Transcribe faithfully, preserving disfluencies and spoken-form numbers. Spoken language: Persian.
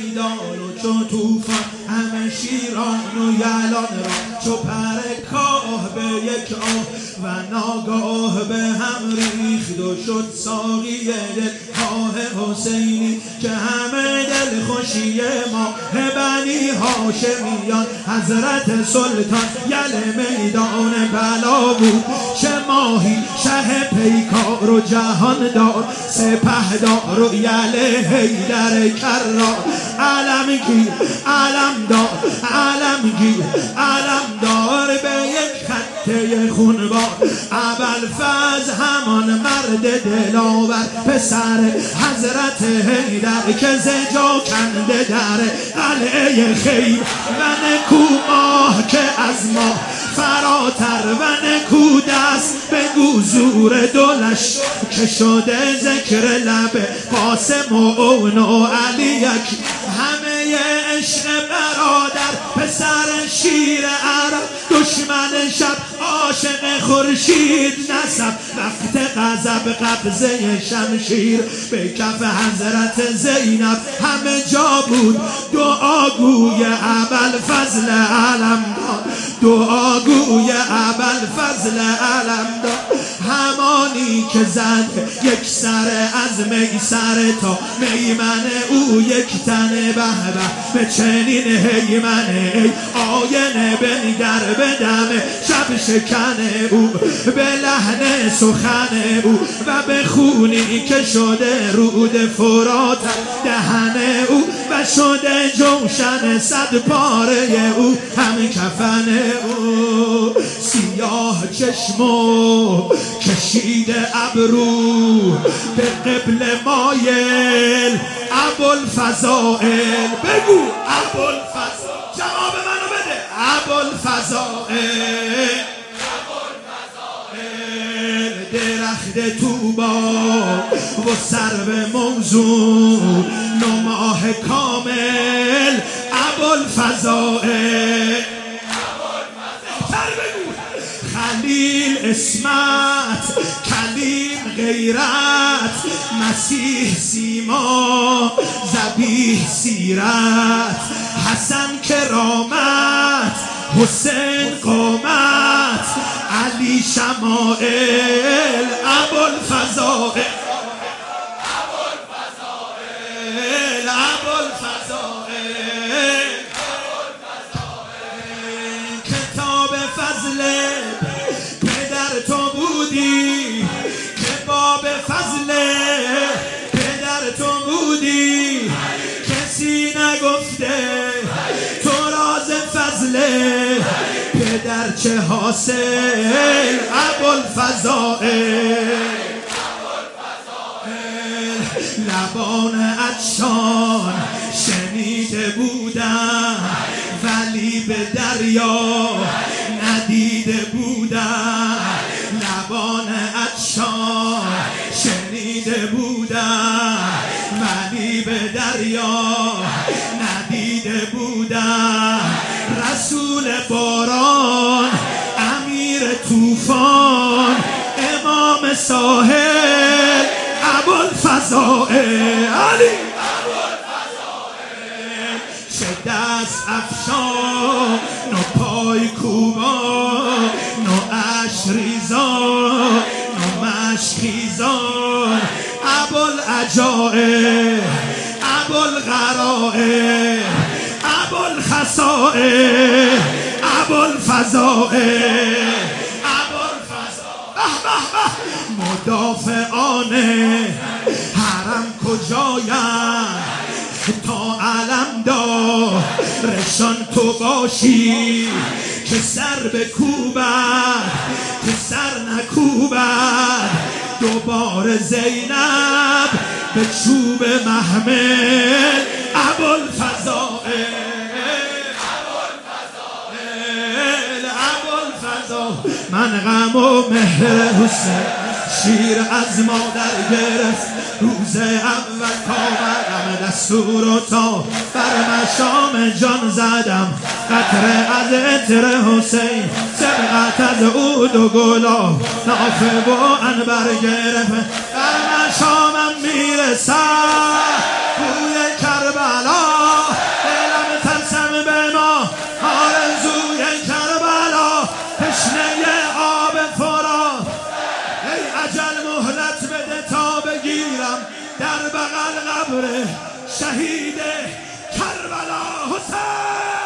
میدان و چو توفان همه شیران و یلان را چو پر کاه به یک آه و ناگاه به هم ریخت و شد ساقی دلخواه حسینی که همه دل خوشی ما بنی هاشمیان حضرت سلطان یل میدان بلا بود چه ماهی شه پیکار و جهان دار سپهدار و یل حیدر کرار علمگیر علمدار علمگیر علمدار به یک خطه خونبار ابوالفضل همان مرد دلاور پسر حضرت حیدر که ز جا کنده در قلعه خیبر و نکو ماه که از ماه فراتر و نکو دست بگو زور دلش که شده ذکر لب قاسم و اون و علی یکی همه عشق برادر پسر شیر عرب دشمن شب عاشق خورشید نسب وقت غضب قبضه شمشیر به کف حضرت زینب همه جا بود دعاگوی ابوالفضل علمدار دعاگوی ابوالفضل علمدار همانی که زد یک سر از میسر تا میمنه او یک تن به به به چنین هیمنه ای آینه بنگر به دم شب شکن او به لحن سخن او و به خونی که شده رود فرات دهن او و شده جوشن صد پاره او هم کفن او سیاه چشمو کشیده ابرو به قبل مایل ابوالفضائل بگو ابوالفضائل جواب منو بده ابوالفضائل درخت توبا و سرو موزون نماه کامل ابوالفضائل خلیل اسمت کلیم غیرت مسیح سیما ذبیح سیرت حسن کرامت حسین قامت علی شمائل ابوالفضائل ابوالفضائل ابوالفضائل کتاب فضل پدر تو بودی که باب فضل پدر تو بودی کسی نگفته تو راز فضل پدر چه حاصل ابوالفضائل لبان عطشان شنیده بودم ولی به دریا ندیده بودم لبان عطشان شنیده بودم ولی به دریا ندیده بودم رسول باران امیر طوفان امام ساحل ابوالفضائل علی چه دست افشان نو پای کوبان نو اشریزان نو مشخیزان ابوالعجائب ابوالغرائب ابوالخصائب ابوالفضائل مدافعان حرم کجایم تا علمدار رشان تو باشی که سر بکوبد که سر نکوبد دوباره زینب به چوب محمل ابوالفضائل من غم و مهر حسین شیر از مادر گرفت روز اول کامدم دستور و تا بر مشام جان زدم قطره از عطر حسین سبقت از عود و گلاب نافه و عنبر گرفت بر مشامم میرسد بوی کربلا در بغل قبر شهید کربلا حسین.